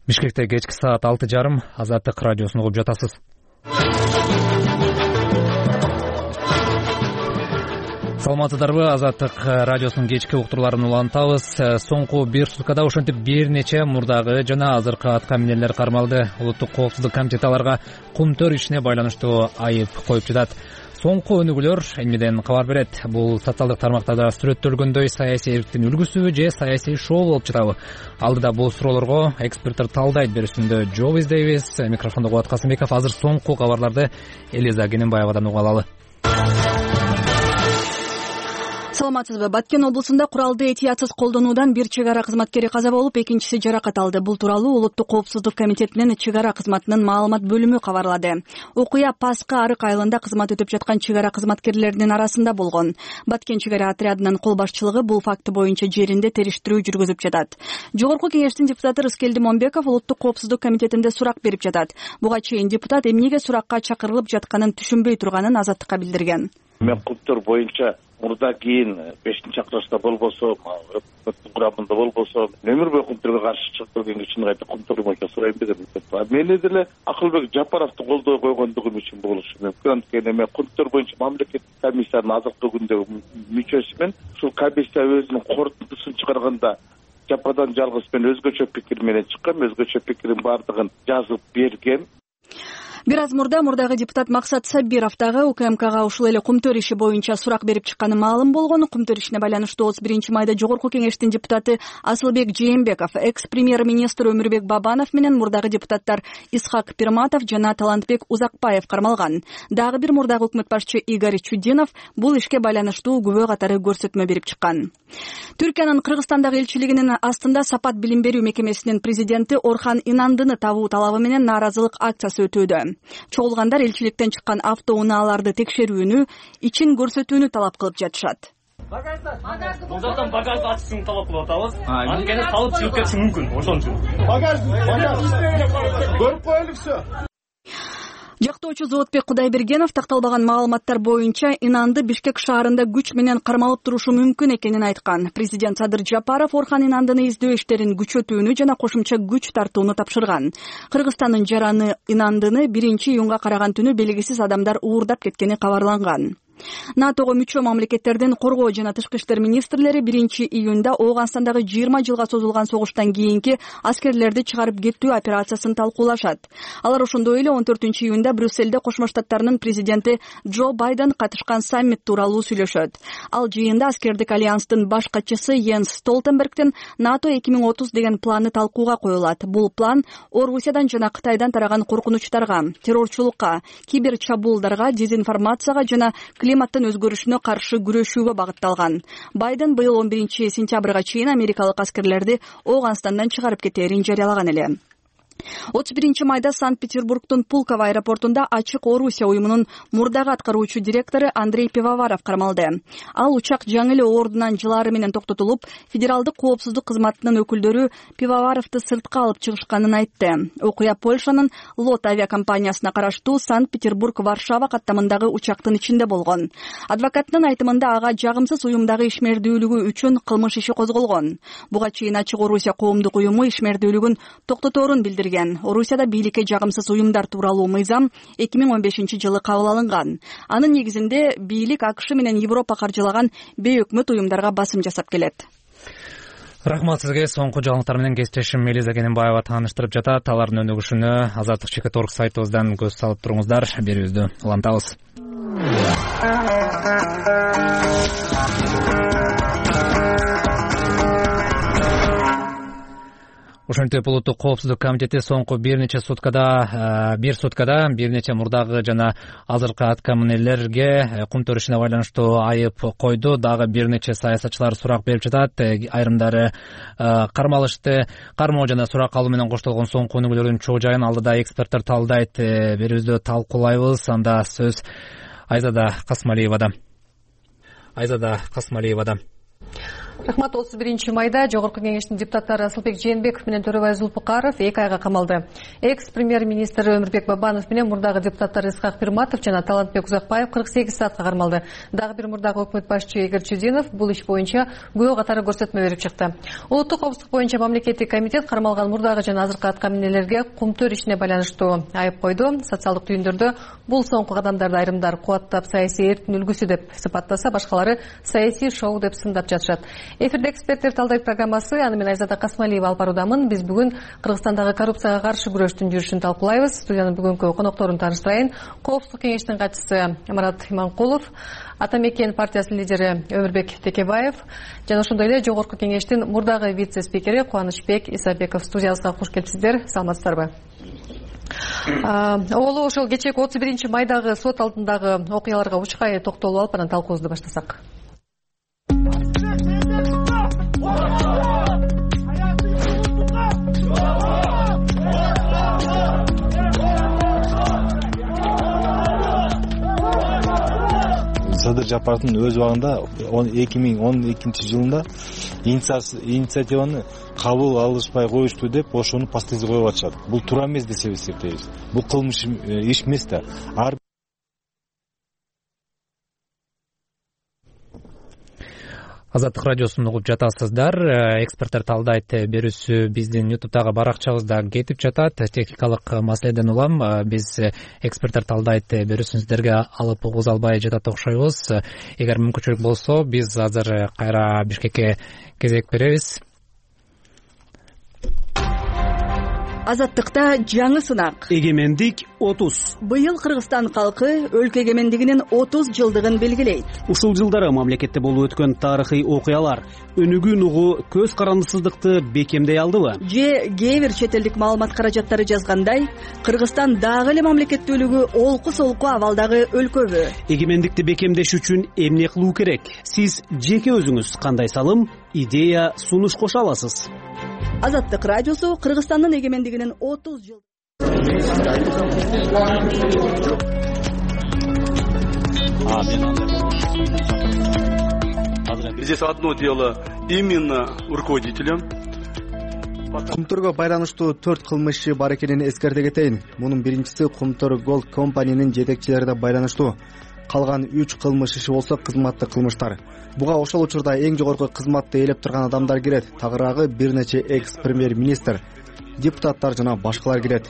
Бишкекте кечки саат 6:30 Азаттык радиосун угуп жатасыз. Саламатсыздарбы? Азаттык радиосунун кечки уктурларын улантабыз. Соңку бир суткада ошентип бир нече мурдагы жана азыркы атка минерлер кармалды. Улуттук коопсуздук комитети аларга кумтөр ишине байланыштуу айып коюп жатат. Соңку өнүгүүлөр Эмнеден кабар берет. Бул социалдык тармактарда сүрөттөлгөндөй саясий эрктин үлгүсүбү же саясий шоу болуп жатабы? Алдыда бул суроолорго эксперттер талдайт берүүсүндө жооп издейбиз. Микрофондо Кубат Касымбеков. Азыр соңку кабарларды Элиза Кененбаевадан угуп алалы. Саламатсызбы? Баткен облусунда куралды этиятсыз колдонуудан бир чек ара кызматкери каза болуп, экинчиси жаракат алды. Бул тууралуу Улуттук коопсуздук комитетинин чек ара кызматынын маалымат бөлүмү кабарлады. Окуя Паска арык айылында кызмат өтүп жаткан чек ара кызматкерлеринин арасында болгон. Баткен чек ара отрядынын кол башчылыгы бул факты боюнча жеринде териштирүү жүргүзүп жатат. Жогорку кеңештин депутаты Рыскелди Момбеков Улуттук коопсуздук комитетинде сурак берип жатат. Буга чейин депутат эмнеге суракка чакырылып жатканын түшүнбөй турганын Азаттыкка билдирген. Мен кумтөр боюнча мурда кийин 5-чакырышта болбосо, өкмөттүн курамында болбосо, өмүр бою кумтөргө каршы чыгып келген кишини кайта кумтөр боюнча сурайм деген. Мени деле Акылбек Жапаровду колдой койгондугум үчүн болушу мүмкүн. Анткени мен кумтөр боюнча мамлекеттик комиссиянын азыркы күндөгү мүчөсүмүн. Ушул комиссия өзүнүн корутундусун чыгарганда жападан жалгыз мен өзгөчө пикир менен чыккам, өзгөчө пикирин бардыгын жазып бергем. Бир аз мурдагы депутат Максат Сабиров дагы УКМКга ушул эле кумтөр иши боюнча сурак берип чыкканы маалым болгон. Кумтөр ишине байланыштуу 31 майда Жогорку кеңештин депутаты Асылбек Жээнбеков, экс-премьер-министр Өмүрбек Бабанов менен мурдагы депутаттар Исхак Пирматов жана Талантбек Узакбаев кармалган. Дагы бир мурдагы өкмөт башчы Игорь Чудинов бул ишке байланыштуу күбө катары көрсөтмө берип чыккан. Түркиянын Кыргызстандагы элчилигинин астында Сапат билим берүү мекемесинин президенти Орхан Инандыны табуу талабы менен нааразылык акциясы өтүүдө. Чогулгандар элчиликтен чыккан автоунааларды текшерүүнү, ичин көрсөтүүнү талап кылып жатышат. Бул жактан багажды ачышын талап кылып атабыз. Анткени салып чыгып кетиши мүмкүн, ошон үчүн. Багаж көрүп коелукчу. Жактоочу Зоотбек Кудайбергенов такталбаган маалыматтар боюнча Инанды Бишкек шаарында күч менен кармалып турушу мүмкүн экенин айткан. Президент Садыр Жапаров Орхан Инандыны издөө иштерин күчөтүүнү жана кошумча күч тартууну тапшырган. Кыргызстандын жараны Инандыны 1-июнга караган түнү белгисиз адамдар уурдап кеткени кабарланган. НАТОго мүчө мамлекеттердин коргоо жана тышкы иштер министрлери 1-июнда Ооганстандагы 20 жылга созулган согуштан кийинки аскерлерди чыгарып кетүү операциясын талкуулашат. Алар ошондой эле 14-июнда Брюсселде Кошмо Штаттарынын президенти Джо Байден катышкан саммит тууралуу сүйлөшөт. Ал жыйында аскердик альянстын баш катчысы Йенс Столтенбергдин НАТО 2030 деген планы талкууга коюлат. Бул план Орусиядан жана Кытайдан тараган коркунучтарга, террорчулукка, кибер чабуулдарга, дезинформацияга жана климаттын өзгөрүшүнө каршы күрөшүүгө багытталган. Байден быйыл 11 сентябрга чейин америкалык аскерлерди Ооганстандан чыгарып кетээрин жарыялаган эле. 31 майда Санкт-Петербургдун Пулково аэропортунда Ачык Орусия уюмунун мурдагы аткаруучу директору Андрей Пивоваров кармалды. Ал учак жаңы эле ордунан жылары менен токтотулуп, федералдык коопсуздук кызматынын өкүлдөрү Пивоваровду сыртка алып чыгышканын айтты. Окуя Польшанын Лот авиакомпаниясына караштуу Санкт-Петербург-Варшава каттамындагы учактын ичинде болгон. Адвокаттын айтымында ага жагымсыз уюмдагы ишмердүүлүгү үчүн кылмыш иши козголгон. Буга чейин Ачык Орусия коомдук уюму ишмердүүлүгүн токтоторун билдирген. Орусияда бийликке жагымсыз уюмдар тууралуу мыйзам 2015 жылы кабыл алынган. Анын негизинде бийлик АКШ менен Европа каржылаган бейөкмөт уюмдарга басым жасап келет. Рахмат сизге. Соңку жаңылыктар менен кесиптешим Элиза Кененбаева тааныштырып жатат. Алардын өнүгүшүнө Азаттык.org сайтыбыздан көз салып туруңуздар. Берүүбүздү улантабыз. Ошентип Улуттук коопсуздук комитети соңку бир суткада бир нече мурдагы жана азыркы атка минерлерге кумтөр ишине байланыштуу айып койду. Дагы бир нече саясатчылар сурак берип жатат. Айрымдары кармалышты. Кармоо жана сурак алуу менен коштолгон соңку өнүгүүлөрдүн чоо жайын алдыда эксперттер талдайт. Берүүбүздү талкуулайбыз. Анда сөз Айзада Касмалиевада. Рахмат. 31 майда Жогорку кеңештин депутаттары Асылбек Жээнбеков менен Төрөбай Зулпукаров 2 айга камалды. Экс-премьер-министр Өмүрбек Бабанов менен мурдагы депутаттар Исхак Пирматов жана Талантбек Узакбаев 48 саатка кармалды. Дагы бир мурдагы өкмөт башчы Игорь Чудинов бул иш боюнча күбө катары көрсөтмө берип чыкты. Улуттук коопсуздук боюнча мамлекеттик комитет кармалган мурдагы жана азыркы аткаминелерге кумтөр ишине байланыштуу айып койду. Социалдык түйүндөрдө бул соңку кадамдарды айрымдар кубаттап саясий эрктин үлгүсү деп сыпаттаса, башкалары саясий шоу деп сындап жатышат. Эфирде эксперттер талдайт программасы, аны мен Айзада Касмалиева алып баруудамын. Биз бүгүн Кыргызстандагы коррупцияга каршы күрөштүн жүрүшүн талкуулайбыз. Студиянын бүгүнкү конокторун тааныштырайын. Коопсуздук кеңештин катчысы Марат Иманкулов, Ата Мекен партиясынын лидери Өмүрбек Текебаев жана ошондой эле Жогорку кеңештин мурдагы вице-спикери Кубанычбек Исабеков студиябызга куш келипсиздер. Саламатсыздарбы? Олу ошол кечээки 31 майдагы сот алдындагы окуяларга учкай токтолуп алып, анан талкуубузду баштасак. Садыр Жапаровдун өз убагында 2012 жылында инициативаны кабыл алышпай коюшту деп ошону пастызга коюп атышат. Бул туура эмес деп эсептейбиз. Бул кылмыш иш эмес да. Азаттык радиосун угуп жатасыздар. Эксперттер талдайт берүүсү биздин YouTube'дагы баракчабызда кетип жатат. Техникалык маселеден улам биз эксперттер талдайт берүүсүн сиздерге алып угуз албай жатат окшойбуз. Эгер мүмкүнчүлүк болсо, биз азыр кайра Бишкекке кезек беребиз. Азаттыкта жаңы сынак. Эгемендик 30. Быйыл Кыргызстан калкы өлкө эгемендигинин 30 жылдыгын белгилейт. Ушул жылдары мамлекетте болуп өткөн тарыхый окуялар өнүгүүн угу көз карандысыздыкты бекемдей алдыбы? Же кээ бир чет элдик маалымат каражаттары жазгандай, Кыргызстан дагы эле мамлекеттүүлүгү олку-солку абалдагы өлкөбү? Эгемендикти бекемдеш үчүн эмне кылуу керек? Сиз жеке өзүңүз кандай салым, идея, сунуш кошо аласыз? Азаттык радиосу Кыргызстандын эгемендигинин 30 жыл. Здесь одно дело именно руководителям. Кумтөргө байланыштуу 4 кылмышы бар экенин эскерте кетейин. Мунун биринчиси Кумтөр Gold компаниянын жетекчилерине байланыштуу. Калган 3 кылмыш иши болсо кызматтык кылмыштар. Буга ошол учурда эң жогорку кызматты ээлеп турган адамдар кирет. Тагыраагы бир нече экс-премьер-министр, депутаттар жана башкалар кирет.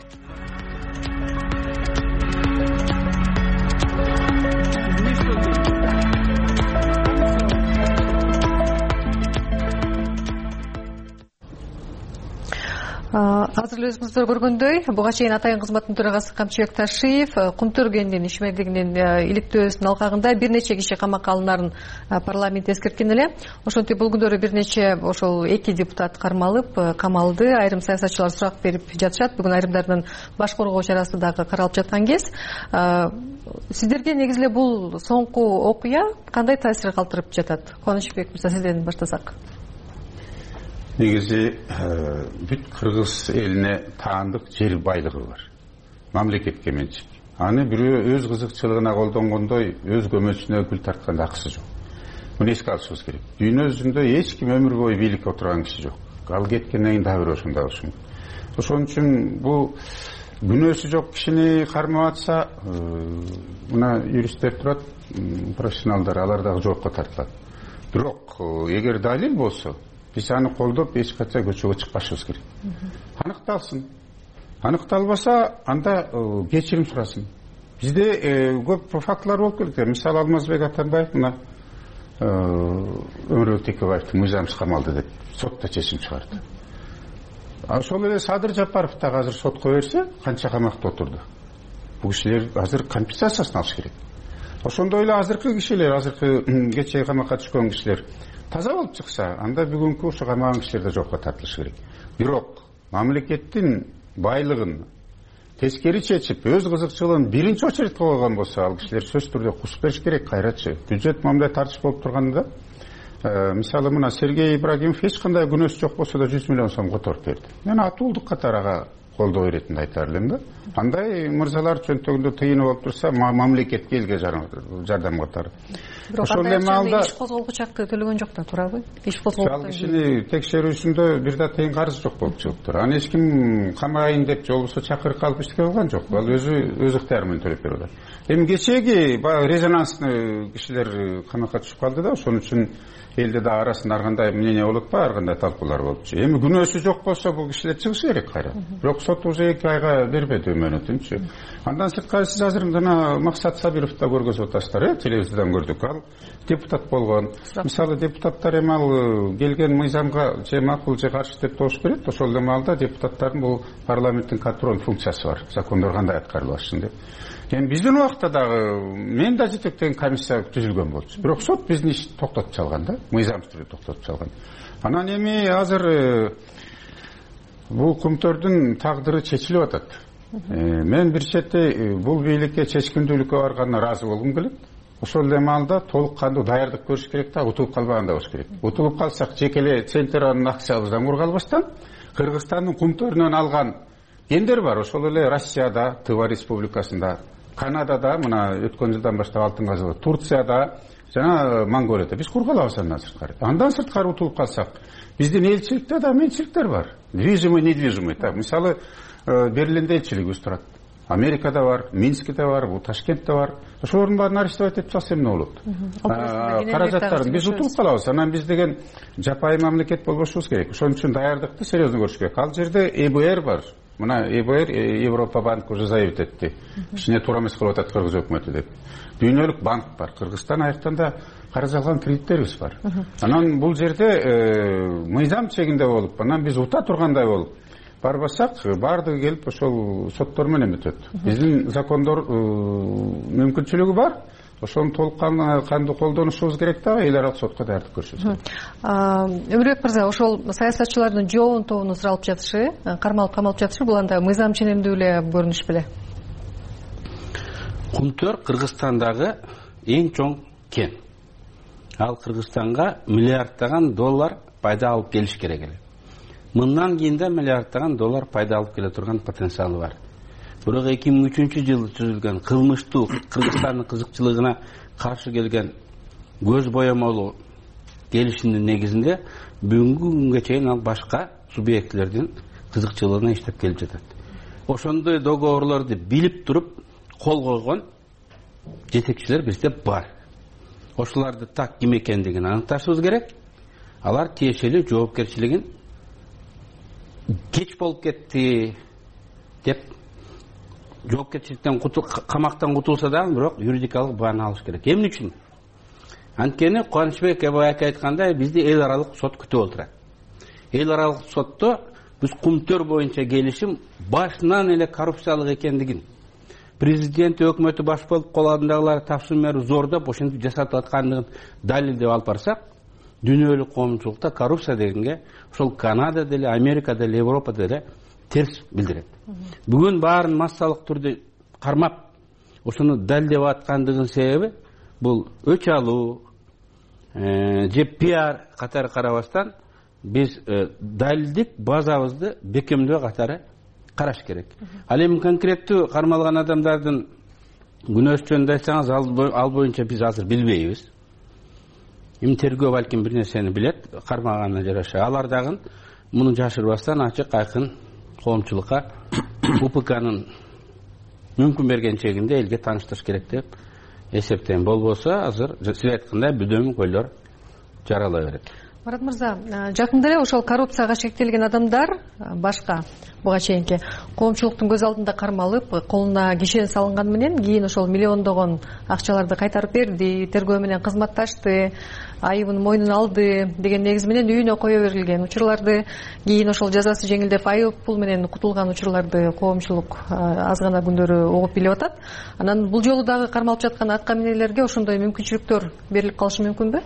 Азыр өзүңүздөр көргөндөй, буга чейин Атайын кызматтын төрагасы Камчыбек Ташиев Кумтөр кендинин ишмердигинин иликтөөсүнүн алкагында бир нече киши камакка алынарын парламент эскерткен эле. Ошентип бул күндөрү бир нече ошол 2 депутат кармалып, камалды. Айрым саясатчылар сурак берип жатышат. Бүгүн айрымдардын баш коргоо чарасы дагы каралып жаткан кез. Сиздерге негизи эле бул соңку окуя кандай таасир калтырып жатат? Кубанычбек мырза, сизден баштасак. Негизи бүт кыргыз элине таандык жер байлыгы бар. Мамлекетке менчик. Аны бирөө өз кызыкчылыгына колдонгондой өз көмөчүнө гүл тартканда акысы жок. Муну эске алышыбыз керек. Дүйнө жүзүндө эч ким өмүр бою бийликке отурган киши жок. Ал кеткенден кийин дагы бир ошондой болушу мүмкүн. Ошон үчүн бул күнөөсү жок кишини кармап атса, мына юристтер турат, профессионалдар, алар дагы жоопко тартылат. Бирок эгер далил болсо, биз аны колдоп эч качан көчөгө чыкпашыбыз керек. Аныкталсын. Аныкталбаса, анда кечирим сурасын. Бизде көп фактылар болуп келди. Мисалы Алмазбек Атамбаев мына Өмүрбек Текебаевдин мыйзамсыз камалды деп сотто чечим чыгарды. Ошол эле Садыр Жапаров дагы азыр сотко берсе, канча камакта отурду. Бул кишилер азыр компенсациясын алыш керек. Ошондой эле азыркы кишилер, азыркы кечээ камакка түшкөн кишилер таза болуп чыкса, анда бүгүнкү ошо камаган кишилер да жокко тартылышы керек. Бирок мамлекеттин байлыгын тескери чечип, өз кызыкчылыгын биринчи очередке койгон болсо, ал кишилер сөзсүз түрдө кусуп бериш керек, кайратчы. Бюджет мамиле тартыш болуп турганда, мисалы мына Сергей Ибрагимов эч кандай күнөөсү жок болсо да 100 миллион сом которуп берди. Мен атуулдук катары ага колдоо беретинди айтар элем да. Андай мырзалар чөнтөгүндө тыйыны болуп турса, мамлекетке элге жардам катары. Ошол эле маалда иш козголгуч акты төлөгөн жок да, туурабы? Иш козголгуч. Ал кишини текшерүүсүндө бир да тыйын карызы жок болуп чыгыптыр. Аны эч ким камайын деп же болбосо чакырып алып иштебей калган жок. Ал өз ыктыяры менен төлөп берип атат. Эми кечеги баягы резонанстный кишилер камакка түшүп калды да, ошон үчүн элде да арасында ар кандай мнение болуп атпайбы, ар кандай талкуулар болупчу. Эми күнөөсү жок болсо бул кишилер чыгышы керек кайра. Бирок сот уже 2 айга бербеди мөөнөтүнчү. Андан сырткары сиз азыр жана Максат Сабировду көргөзүп атасыздар, телевизордон көрдүк. Ал депутат болгон. Мисалы депутаттар эми ал келген мыйзамга же макул же каршы деп добуш берет. Ошол эле маалда депутаттардын бул парламенттин контроль функциясы бар. Закондор кандай аткарылышын деп. Эми биздин убакта дагы мен да жетектеген комиссия түзүлгөн болчу. Бирок сот биздин ишти токтотуп чалган да, мыйзам түрү токтотуп чалган. Анан эми азыр бул көмтөрдүн тагдыры чечилип атат. Мен бир чети бул бийликке чечкиндүүлүккө барганына ыраазы болгум келет. Ошол эле маалда толук кандуу даярдык көрүш керек да, утулуп калбагандай болуш керек. Утулуп калсак жекеле центрдин акциябыздан курга албастан Кыргызстандын көмтөрүнөн алган гендер бар. Ошол эле Россияда, Тыва республикасында, Канадада, мына өткөн жылдан баштап алтын казылды, Турцияда жана Монголияда биз курга алабыз андан сырткары. Андан сырткары утулуп калсак, биздин элчиликте да менчиликтер бар. Движимый, недвижимый. Так, мисалы Берлинде элчилигибиз турат. Америкада бар, Минскте бар, Ташкентте бар. Ошолордун баарын арестовать этип чалса эмне болот? Каражаттарын биз утулуп калабыз. Анан биз деген жапайы мамлекет болбошубуз керек. Ошон үчүн даярдыкты серьезно көрүш керек. Ал жерде ЭБР бар. Мына ЭБР Европа банк уже заявить этти. Ичине туура эмес кылып атат Кыргыз өкмөтү деп. Дүйнөлүк банк бар. Кыргызстан аяктан да карыз алган кредиттерибиз бар. Анан бул жерде мыйзам чегинде болуп, анан биз ута тургандай болуп барбасак, баардыгы келип ошол соттор менен өтөт. Биздин закондор мүмкүнчүлүгү бар. Ошону толук кандуу колдонушубуз керек да, эл аралык сотко даярдык көрүшүбүз керек. Өмүрбек мырза, ошол саясатчылардын жообун тобуну суралып жатышы, кармалып камалып жатышы, бул анда мыйзам ченемдүү эле көрүнүш беле? Кумтөр Кыргызстандагы эң чоң кен. Ал Кыргызстанга миллиарддаган доллар пайда алып келиш керек эле. Мындан кийин да миллиарддаган доллар пайда алып келе турган потенциалы бар. Бирок 2003-жылы түзүлгөн кылмыштуу Кыргызстандын кызыкчылыгына каршы келген көз боямалуу келишимдин негизинде бүгүнкү күнгө чейин ал башка субъектилердин кызыкчылыгына иштеп келип жатат. Ошондой договорлорду билип туруп кол койгон жетекчилер бизде бар. Ошоларды так ким экендигин аныкташыбыз керек. Алар тиешелүү жоопкерчилигин кеч болуп кетти деп жоопкерчиликтен камактан кутулса да, бирок юридикалык бааны алыш керек. Эмне үчүн? Анткени Кубанычбек Эбаек айткандай, бизди эл аралык сот күтүп отурат. Эл аралык сотто биз Кумтөр боюнча келишим башынан эле коррупциялык экендигин, президент өкмөтү баш болуп кол алдындагылар тапшырма берип зордоп ошентип жасатып аткандыгын далилдеп алып барсак, дүйнөлүк коомчулукта коррупция дегенге ошол Канада деле, Америка деле, Европа деле терс билдирет. Бүгүн баарын массалык түрдө кармап, ошону далилдеп аткандыгынын себеби бул өч алуу же пиар катары карабастан биз далилдик базабызды бекемдөө катары караш керек. Ал эми конкреттүү кармалган адамдардын күнөөсү жөнүндө айтсаңыз, ал боюнча биз азыр билбейбиз. Эми тергөө балким бир нерсени билет, кармаганына жараша. Алар дагы муну жашырбастан ачык айкын коомчулукка УПКнын мүмкүн берген чегинде элге тааныштырыш керек деп эсептейм. Болбосо азыр сиз айткандай бүдөм көйлөр жарала берет. Марат мырза, жакында эле ошол коррупцияга шектелген адамдар башка буга чейинки коомчулуктун көз алдында кармалып, колуна кишен салынган менен кийин ошол миллиондогон акчаларды кайтарып берди, тергөө менен кызматташты, айыбын мойнуна алды деген негиз менен үйүнө кое берилген учурларды, кийин ошол жазасы жеңилдеп айып пул менен кутулган учурларды коомчулук аз гана күндөрү угуп билип атат. Анан бул жолу дагы кармалып жаткан атка минерлерге ошондой мүмкүнчүлүктөр берилип калышы мүмкүнбү?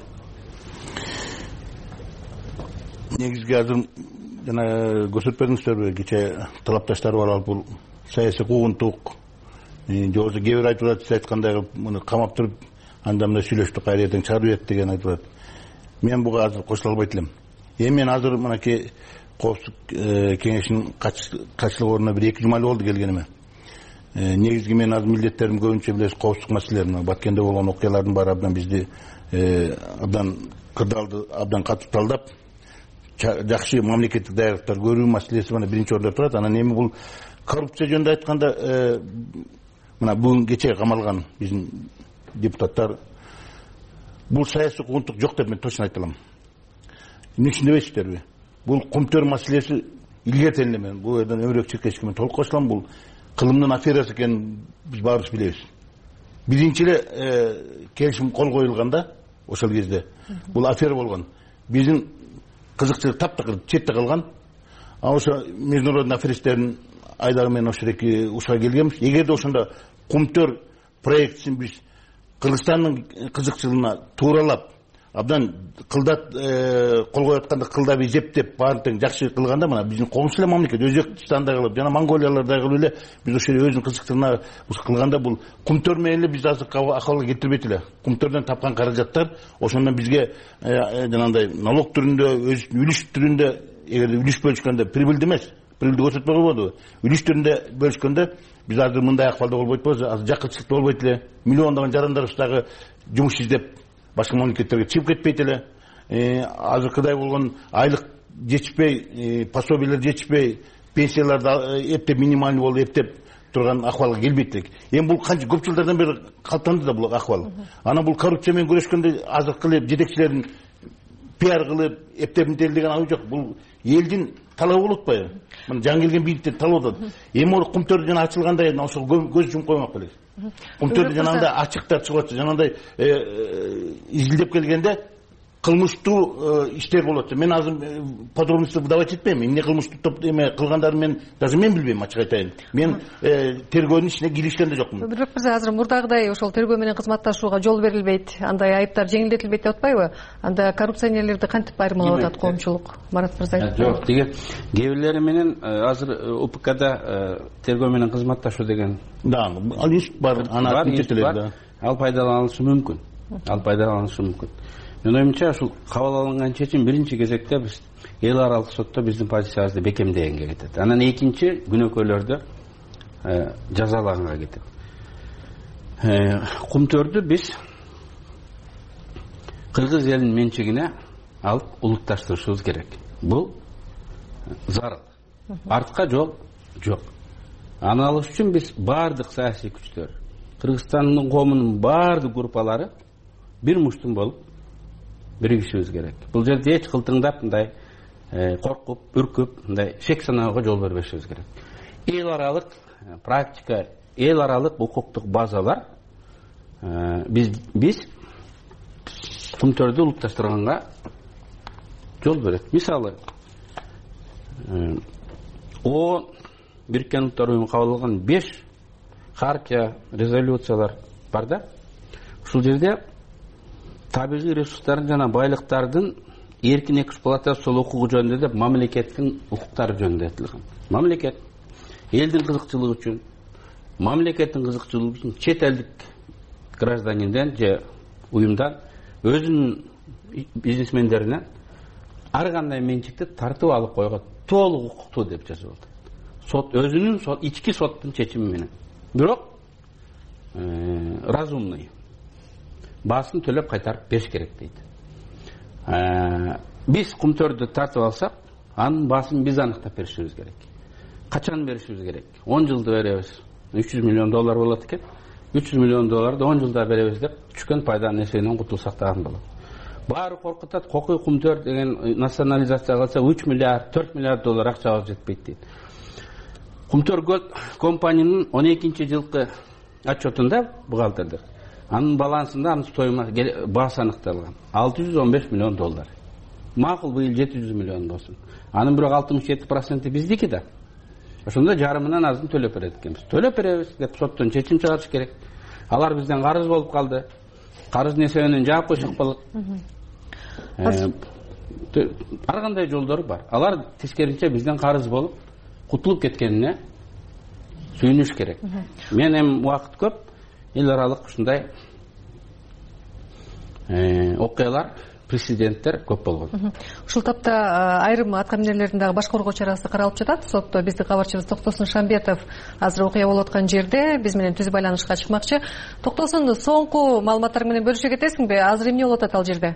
Негизги азыр жана көрсөтүп бердиңиздерби, кече талапташтар бар, бул саясий куугунтук, же болбосо кээ бир айтып атат, сиз айткандай муну камап туруп анда мында сүйлөштүк, кайра эртең чыгарып берет деген айтып атат. Мен буга азыр кошула албайт элем. Эми мен азыр мынакей коопсуздук кеңешинин катчылык ордуна 1-2 жума болду келгениме. Негизги менин азыр милдеттерим көбүнчө билесиз коопсуздук маселелери. Баткенде болгон окуялардын баары абдан бизди абдан кырдаалды абдан катуу талдап, жакшы мамлекеттик даярдыктар көрүү маселеси мына биринчи ордо турат. Анан эми бул коррупция жөнүндө айтканда, мына бүгүн кече камалган биздин депутаттар бул саясий куугунтук жок деп мен точно айта алам. Эмне үчүн дебейсиздерби? Бул кумтөр маселеси илгертен эле мен бул жерден өмүрөк чиркешке мен толук кошулам. Бул кылымдын аферасы экенин биз баарыбыз билебиз. Биринчи эле келишим кол коюлганда ошол кезде бул афера болгон. Биздин кызыкчылык таптакыр четте калган. Ошо международный аферисттердин айдагы менен ошо эки ушуга келгенбиз. Эгерде ошондо кумтөр проектисин биз Кыргызстандын кызыкчылыгына тууралап, абдан кылдат кол коюп атканда кылдап эзептеп, баарын тең жакшы кылганда, мына биздин коңшу эле мамлекет Өзбекстандай кылып, жана Монголиялардай кылып эле биз ошо өзүнүн кызыкчылыгына кылганда бул кумтөр менен эле биз азыркы акыбалга келтирбейт эле. Кумтөрдөн тапкан каражаттар ошондон бизге жанагындай налог түрүндө, үлүш түрүндө, эгерде үлүш бөлүшкөндө прибыльди эмес, прибыльди көрсөтпөгө болобу? Үлүш түрүндө бөлүшкөндө биз азыр мындай акыбалда болбойт болбойбуз, азыр жакынчылык болбойт эле. Миллиондогон жарандарыбыз дагы жумуш издеп башка мамлекеттерге чыгып кетпейт эле. Азыркыдай болгон айлык жетишпей, пособиялар жетишпей, пенсияларды эптеп минималдуу болуп эптеп турган акыбалга келбейт элек. Эми бул канча көп жылдардан бери калыптанды да бул акыбал. Анан бул коррупция менен күрөшкөндө азыркы эле жетекчилердин пиар кылып эптеп деген аны жок. Бул элдин талабы болуп атпайбы? Мына жаңы келген бийликтер талап атат. Эми ол кумтөр жана ачылганда ошо көз жумуп коймок белек. Кумтөрдү жанагындай ачыктап чыгып атса, жанагындай изилдеп келгенде кылмыштуу иштер болот. Мен азыр подробностьту давать этпейм. Эмне кылмыштуу топ эме кылгандарын мен даже мен билбейм, ачык айтайын. Мен тергөөнүн ичине киришкен да жокмун. Бирок биз азыр мурдагыдай ошол тергөө менен кызматташууга жол берилбейт, андай айыптар жеңилдетилбейт деп атпайбы? Анда коррупционерлерди кантип айырмалап атат коомчулук? Марат мырза. Жок, кээ бирлери менен азыр УПКда тергөө менен кызматташуу деген да, ал институт бар, аны жетелейт. Ал пайдаланышы мүмкүн. Менин оюмча ушул кабыл алынган чечим биринчи кезекте биз эл аралык сотто биздин позициябызды бекемдегенге кетет. Анан экинчи күнөөкөйлөрдү жазалаганга кетет. Кумтөрдү биз кыргыз элинин менчигине алып улутташтырышыбыз керек. Бул зарыл. Артка жол жок. Аны алыш үчүн биз баардык саясий күчтөр, Кыргызстандын коомунун баардык группалары бир муштун болуп биригишибиз керек. Бул жерде эч кылтыңдап, мындай коркуп, үркүп, мындай шек санаага жол бербешибиз керек. Эл аралык практика, эл аралык укуктук базалар биз кумтөрдү улутташтырганга жол берет. Мисалы, Бириккен Улуттар Уюму кабыл алган 5 хартия, резолюциялар бар да. Ушул жерде табигый ресурстардын жана байлыктардын эркин эксплуатациялоо укугу жөнүндө деп мамлекеттин укуктары жөнүндө айтылган. Мамлекет элдин кызыкчылыгы үчүн, мамлекеттин кызыкчылыгы үчүн чет элдик гражданинден же уюмдан өзүнүн бизнесмендеринен ар кандай менчикти тартып алып койгон толук укуктуу деп жазып атат. Сот өзүнүн ички соттун чечими менен. Бирок разумный баасын төлөп кайтарып бериш керек дейт. Биз кумтөрдү тартып алсак, анын баасын биз аныктап беришибиз керек. Качан беришибиз керек? 10 жылда беребиз. $300 миллион болот экен. $300 миллион 10 жылда беребиз деп түшкөн пайданын эсебинен кутулсак дагы болот. Баары коркутат, кокуй кумтөр деген национализация кылса 3 миллиард, 4 миллиард доллар акчабыз жетпейт дейт. Кумтөр компаниянын 12-жылкы отчетунда бухгалтердер анын балансында анын стоимость баасы аныкталган $615 миллион. Макул быйыл 700 миллион болсун. Анын бирок 67% биздики да. Ошондо жарымынан азын төлөп берет экенбиз. Төлөп беребиз деп соттон чечим чыгарыш керек. Алар бизден карыз болуп калды. Карыздын эсебинен жаап койсок болот. Ар кандай жолдору бар. Алар тескерисинче бизден карыз болуп кутулуп кеткенине сүйүнүш керек. Мен эми убакыт көп эл аралык ушундай окуялар прецеденттер көп болгон. Ушул тапта айрым аткаминерлердин дагы баш коргоо чарасы каралып жатат. Сотто биздин кабарчыбыз Токтосун Шамбетов азыр окуя болуп аткан жерде биз менен түз байланышка чыкмакчы. Токтосун, соңку маалыматтар менен бөлүшө кетесиңби? Азыр эмне болуп атат ал жерде?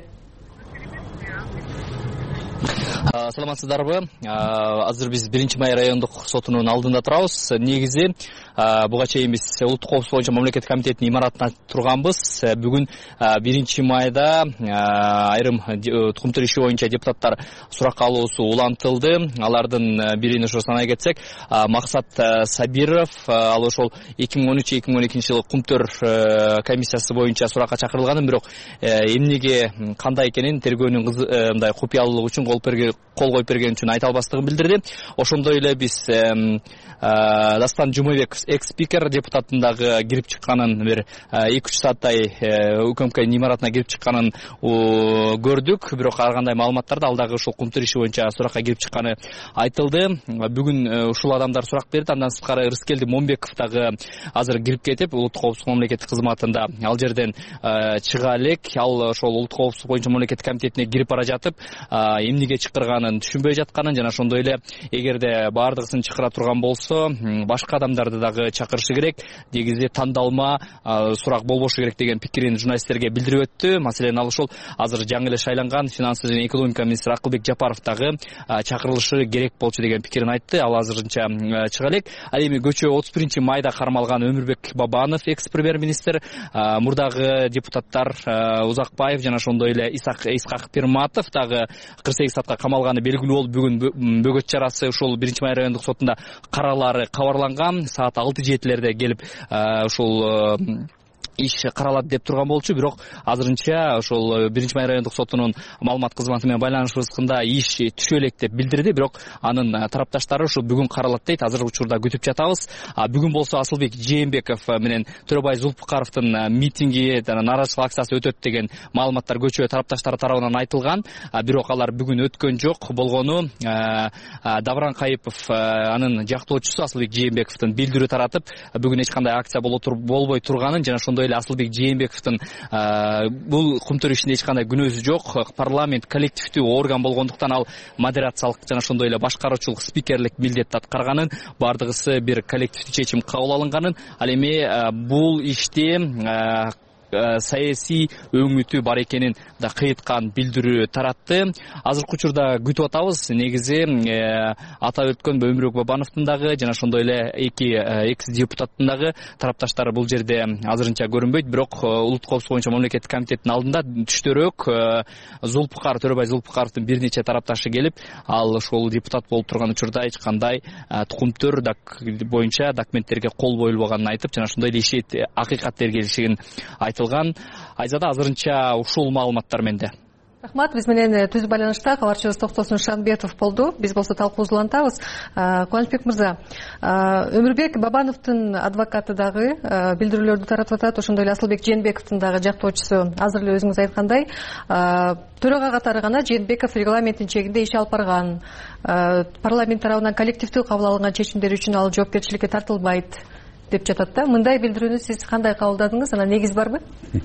Саламатсыздарбы? Азыр биз 1-Май райондук сотунун алдында турабыз. Негизи буга чейин биз улуттук коопсуздук боюнча мамлекеттик комитеттин имаратына турганбыз. Бүгүн 1-майда айрым укуктук иши боюнча депутаттар суракка алуусу улантылды. Алардын бирин ошо санай кетсек, Максат Сабиров, ал ошол 2013-2012 жылы укуктук комиссиясы боюнча суракка чакырылганын, бирок эмнеге, кандай экенин тергөөнүн мындай купуялуулугу үчүн кол коюп берген үчүн айта албастыгын билдирди. Ошондой эле биз Дастан Жумабек экс-спикер депутаттын дагы кирип чыкканын, бир 2-3 сааттай УКМКнын имаратына кирип чыкканын көрдүк. Бирок ар кандай маалыматтарды ал дагы ушул укуктук иши боюнча суракка кирип чыкканы айтылды. Бүгүн ушул адамдар сурак берди. Андан сырткары Рыскелди Момбеков дагы азыр кирип кетип, улуттук коопсуздук мамлекеттик кызматында ал жерден чыга элек. Ал ошол улуттук коопсуздук боюнча мамлекеттик комитетине кирип бара жатып, эмнеге чакырганын түшүнбөй жатканын жана ошондой эле эгерде баардыгысын чакыра турган болсо, башка адамдарды дагы чакырышы керек, негизи тандалма сурак болбошу керек деген пикирин журналисттерге билдирип өттү. Маселен, ал ошол азыр жаңы эле шайланган финансы жана экономика министри Акылбек Жапаров дагы чакырылышы керек болчу деген пикирин айтты. Ал азырынча чыга элек. Ал эми көчө 31-майда кармалган Өмүрбек Бабанов, экс-премьер-министр, мурдагы депутаттар Узакбаев жана ошондой эле Исхак Пирматов дагы 48 саатка камалганы белгилүү болуп, бүгүн бөгөт чарасы ушул 1-Май райондук сотунда каралары кабарланган. Саат 6-7лерде келип ушул иш каралат деп турган болчу, бирок азырынча ошол 1-Май райондук сотунун маалымат кызматы менен байланышыбызда иш түшө элек деп билдирди, бирок анын тарапташтары ушу бүгүн каралат дейт. Азыр учурда күтүп жатабыз. Бүгүн болсо Асылбек Жээнбеков менен Төрөбай Зулпукаровдун митинги, нааразычылык акциясы өтөт деген маалыматтар көчө тарапташтары тарабынан айтылган, бирок алар бүгүн өткөн жок. Болгону Давран Кайыпов анын жактоочусу Асылбек Жээнбековдун билдирүү таратып, бүгүн эч кандай акция болбой турганын жана ошондой Асылбек Жээнбековдун бул укуктук ишинде эч кандай күнөөсү жок. Парламент коллективдүү орган болгондуктан ал модерациялык жана ошондой эле башкаруучулук, спикерлик милдетти аткарганын, бардыгысы бир коллективдүү чечим кабыл алынганын, ал эми бул иште саясий өңүтү бар экенин да кыйыткан билдирүү таратты. Азыркы учурда күтүп атабыз. Негизи атап өткөн Өмүрбек Бабановдун дагы жана ошондой эле эки экс-депутаттын дагы тарапташтары бул жерде азырынча көрүнбөйт, бирок улуттук коопсуздук боюнча мамлекеттик комитеттин алдында түштөрөөк Төрөбай Зулпукаровдун бир нече тарапташы келип, ал ошол депутат болуп турган учурда эч кандай тукумтөр боюнча документтерге кол коюлбаганын айтып, жана ошондой эле иши акыйкат тергелишигин айтылган. Айзада, азырынча ушул маалыматтар менде. Рахмат, биз менен түз байланышта кабарчыбыз Токтосун Шамбетов болду. Биз болсо талкуубузду улантабыз. Кубанычбек мырза, Өмүрбек Бабановдун адвокаты дагы билдирүүлөрдү таратып атат. Ошондой эле Асылбек Жээнбековдун дагы жактоочусу, азыр эле өзүңүз айткандай, төрага катары гана Жээнбеков регламенттин чегинде иш алып барган. Парламент тарабынан коллективдүү кабыл алынган чечимдер үчүн ал жоопкерчиликке тартылбайт деп жатат да. Мындай билдирүүнү сиз кандай кабылдадыңыз? Анан негиз барбы?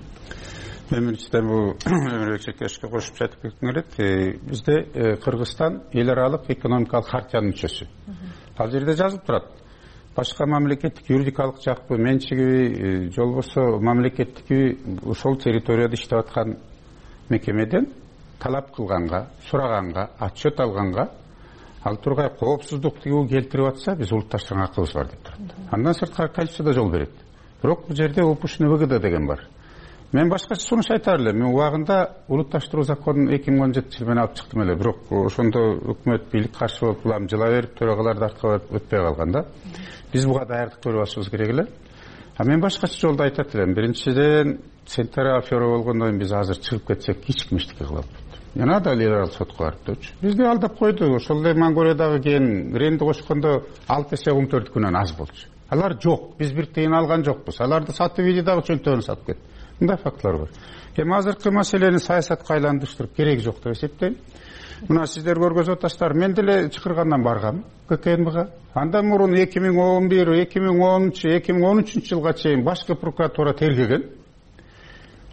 Мен биринчиден бул Өмүрбек Чекешке кошуп айтып кетким келет. Бизде Кыргызстан эл аралык экономикалык хартиянын мүчөсү. Ал жерде жазылып турат. Башка мамлекеттик юридикалык жакпы менчиги же болбосо мамлекеттики ошол территорияда иштеп аткан мекемеден талап кылганга, сураганга, отчет алганга ал тургай коопсуздук тигүү келтирип атса, биз улутташтын акыбыз бар деп турат. Андан сырткары Конституция да жол берет. Бирок бул жерде УПШ НБГ деген бар. Мен башкача сунуш айтар элем. Мен убагында улутташтыруу законун 2017 жылы алып чыктым эле. Бирок ошондо өкмөт бийлик каршы болуп, булам жыла берип, төрагаларды артка барып өтпөй калган да. Биз буга даярдык көрүп алышыбыз керек эле. Мен башкача жолду айтат элем. Биринчиден, Центра афера болгондон кийин биз азыр чыгып кетсек кички иштики кылып жана да либерал сотко барып турчу. Бизди алдап койду. Ошол эле Монголиядагы кен ренди кошкондо 6 эсе укмтөрдүкүнөн аз болчу. Алар жок. Биз бир тыйын алган жокпуз. Аларды сатып иди дагы чөнтөгүн сатып кетти. Мындай фактлар бар. Эми азыркы маселени саясатка айландырыштырып кереги жок деп эсептейм. Мына сиздер көргөз атасыздар. Мен деле чакыргандан баргам ККНБга. Андан мурун 2011, 2010, 2013 жылга чейин башкы прокуратура тергеген.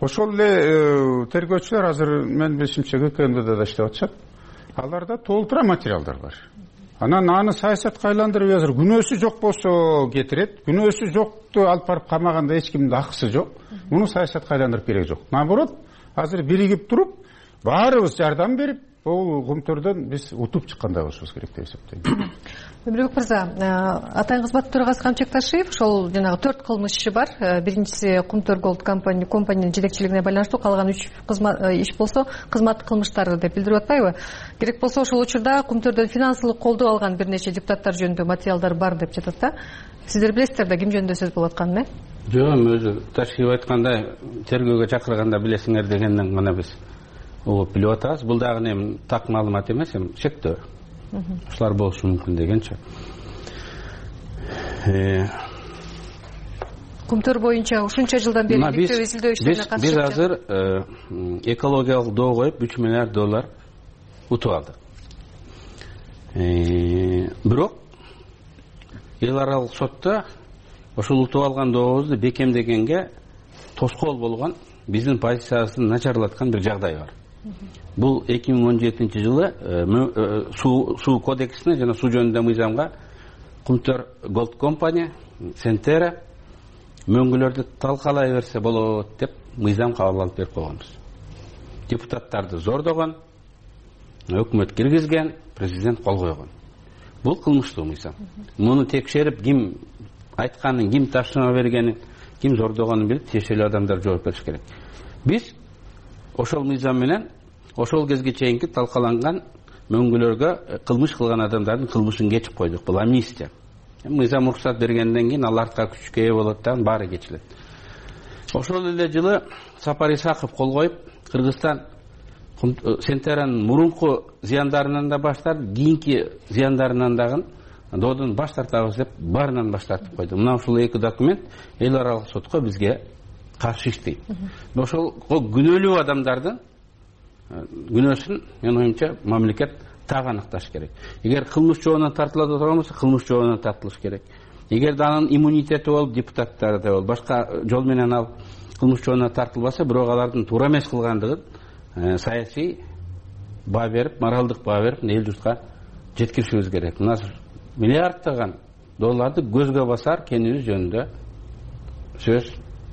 ошол эле тергөөчүлөр азыр мен бешинчи ГКМДда да иштеп атышат. Аларда толтура материалдар бар. Анан аны саясатка айландырып азыр күнөөсү жок болсо кетирет, күнөөсү жокту алып барып камаганда эч кимдин акысы жок. Муну саясатка айландырып кереги жок. Наоборот, азыр биригип туруп, баарыбыз жардам берип, бул көмтөрдөн биз утуп чыккандай болушубуз керек деп эсептейм. Өмүрбек мырза, атайын кызматтын төрагасы Камчек Ташиев, ошол жанагы 4 кылмыш иши бар. Биринчиси Кумтөр Голд компаниянын жетекчилигине байланыштуу, калган 3 иш болсо кызматтык кылмыштар деп билдирип атпайбы? Керек болсо ошол учурда Кумтөрдөн финансылык колдоо алган бир нече депутаттар жөнүндө материалдар бар деп жатат да. Сиздер билесиздер да ким жөнүндө сөз болуп атканын, Жок, өзү Ташиев айткандай тергөөгө чакырганда билесиңер дегенден гана биз угуп билип атабыз. Бул дагы эми так маалымат эмес, эми шектөө. Ушулар болушу мүмкүн дегенчи. Кумтөр боюнча ушунча жылдан бери издөө иштерине катышып биз азыр экологиялык доо коюп $3 миллиард утуп алдык. Бирок эл аралык сотто ошол утуп алган дообузду бекемдегенге тоскоол болгон, биздин позициябызды начарлаткан бир жагдай бар. Бул 2017 жылы суу кодексине жана суу жөнүндө мыйзамга Кумтөр Голд компания, Сентера мөңгүлөрдү талкалай берсе болот деп мыйзам кабыл алып берип койгонбуз. Депутаттарды зордогон, өкмөт киргизген, президент кол койгон. Бул кылмыштуу мыйзам. Муну текшерип, ким айтканын, ким тапшырма бергенин, ким зордогонун билип, тиешелүү адамдар жооп бериш керек. Биз ошол мыйзам менен ошол кезге чейинки талкаланган мөңгүлөргө кылмыш кылган адамдардын кылмышын кечип койдук. Бул амнистия. Мыйзам уруксат бергенден кийин ал артка күчкө ээ болот да, баары кечилет. Ошол эле жылы Сапар Исаков кол коюп, Кыргызстан Сентеранын мурунку зыяндарынан да баш тартып, кийинки зыяндарынан дагы доодон баш тартабыз деп баарынан баш тартып койду. Мына ушул эки документ эл аралык сотко бизге каршы иштейт. Ошол күнөөлүү адамдардын күнөөсүн, менин оюмча, мамлекет так аныкташ керек. Эгер кылмыш жообуна тартылат турган болсо, кылмыш жообуна тартылыш керек. Эгер анын иммунитети болуп, депутаттары да болуп, башка жол менен ал кылмыш жообуна тартылбаса, бирок алардын туура эмес кылгандыгын саясий баа берип, моралдык баа берип, эл журтка жеткиришибиз керек. Мына миллиарддаган долларды көзгө басар кенибиз жөнүндө сөз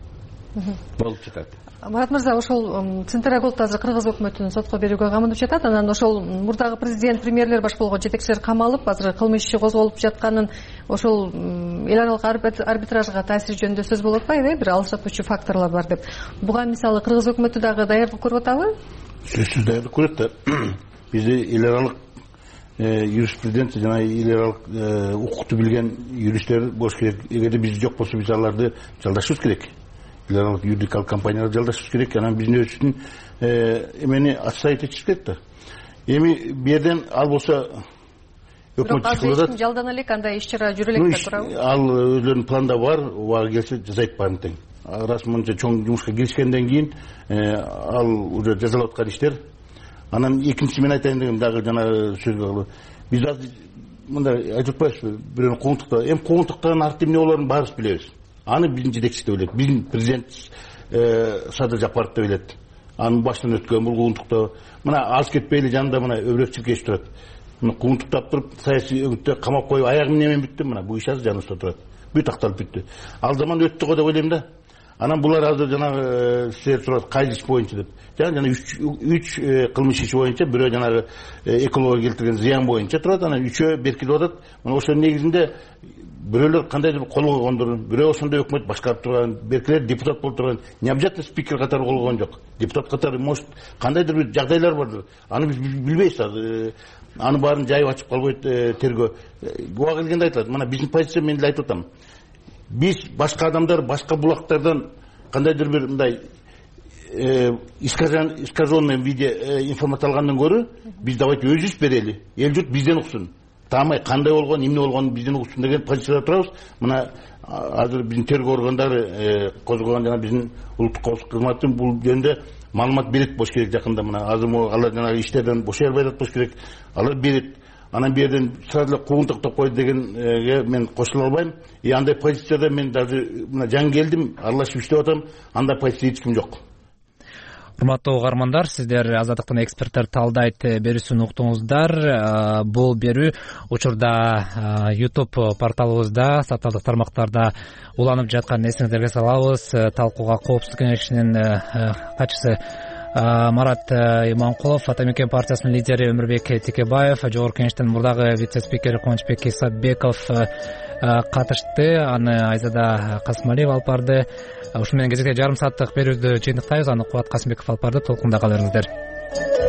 болуп жатат. Марат мырза, ошол Сентера Голд азыр кыргыз өкмөтүнүн сотко берүүгө камынып жатат. Анан ошол мурдагы президент, премьерлер баш болгон жетекчилер камалып, азыр кылмыш иши козголуп жатканын, ошол эл аралык арбитражга таасири жөнүндө сөз болуп атпайбы? Бир алышатуучу факторлор бар деп. Буга мисалы кыргыз өкмөтү дагы даярдык көрүп атабы? Сөзсүз даярдык көрөт да. Бизде эл аралык юриспруденция жана эл аралык укукту билген юристтер болуш керек. Эгерде биз жок болсо, биз аларды жалдашыбыз керек. Эл аралык юридикалык компанияларды жалдашыбыз керек. Анан биздин өзүбүздүн эмени отставить этишибиз керек да. Эми бу жерден ал болсо өкмөт чыгылат. Жалдана элек андай иш-чара жүрө элек да турабы? Ал өзлөрүнүн планда бар, убагы келсе жасайт баарын тең. Рас мынча чоң жумушка киришкенден кийин ал уже жасалып аткан иштер. Анан экинчи мен айтайын дегем дагы жана сөзгө калып. Биз азыр мындай айтып атпайбызбы? Бирөөнү куугунтукта, эми куугунтуктан артта эмне болоорун баарыбыз билебиз. Аны биздин жетекчи да билет. Биздин президент Садыр Жапаров да билет. Анын баштан өткөн бул куугунтукта. Мына алыс кетпейли жанында мына өбүрөк чиркеш турат. Мына куугунтуктап туруп, саясий өгүттө камап коюп, аягым немен бүттү мына. Бул иш азыр жаныбызда турат. Бүт акталып бүттү. Ал заман өттү го деп ойлойм да. Анан булар азыр жанагы силер сурат кайсы иш боюнча деп. Жана 3 кылмыш иши боюнча, бирөө жанагы экология келтирген зыян боюнча турат. Анан 3-өө беркилип атат. Мына ошонун негизинде бирөөлөр кандайдыр кол койгондор, бирөө ошондой өкмөт башкарып турган, беркилер депутат болуп турган, не обязательно спикер катары кол койгон жок. Депутат катары, может, кандайдыр бир жагдайлар бардыр. Аны биз билбейбиз азыр. Аны баарын жайып ачып калбайт тергөө. Буга келгенде айтылат. Мына биздин позиция, мен деле айтып атам. Биз башка адамдар, башка булактардан кандайдыр бир мындай искаженный виде информация алгандан көрө, биз давайте өзүбүз берели. Эл журт бизден уксун. Таамай кандай болгон, эмне болгонун бизден уксун деген позицияда турабыз. Мына азыр биздин тергөө органдары козгогон жана биздин улуттук коопсуздук кызматы бул жөнүндө маалымат берет болуш керек жакында. Мына азыр алар жанагы иштерден бошой албай болуш керек. Алар берет. Анан бу жерден сразу эле куугунтуктап койду дегенге мен кошула албайм. Андай позицияда мен даже мына жаңы келдим, аралашып иштеп атам. Андай позиция эч ким жок. Урматтуу угармандар, сиздер Азаттыктын эксперттер талдайт берүүсүн уктуңуздар. Бул берүү учурда YouTube порталыбызда, социалдык тармактарда уланып жаткан эсиңиздерге салабыз. Талкууга Коопсуздук кеңешинин катчысы Марат Иманкулов, Ата мекен партиясынын лидери Өмүрбек Текебаев, Жогорку Кеңештин мурдагы вице-спикери Кубанычбек Исабеков катышты. Аны Айзада Касымалиева алып барды. Ушун менен кезекте жарым сааттык берүүдү жыйынтыктайбыз. Аны Кубат Касымбеков алып барды. Толкунда кала бериңиздер.